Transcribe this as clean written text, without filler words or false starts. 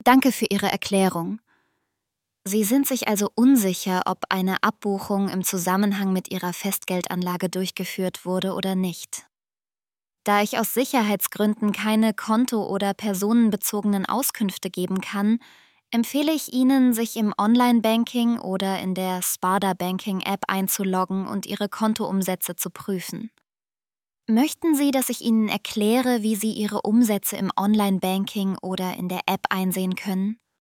Danke für Ihre Erklärung. Sie sind sich also unsicher, ob eine Abbuchung im Zusammenhang mit Ihrer Festgeldanlage durchgeführt wurde oder nicht. Da ich aus Sicherheitsgründen keine konto- oder personenbezogenen Auskünfte geben kann, empfehle ich Ihnen, sich im Online-Banking oder in der Sparda-Banking-App einzuloggen und Ihre Kontoumsätze zu prüfen. Möchten Sie, dass ich Ihnen erkläre, wie Sie Ihre Umsätze im Online-Banking oder in der App einsehen können?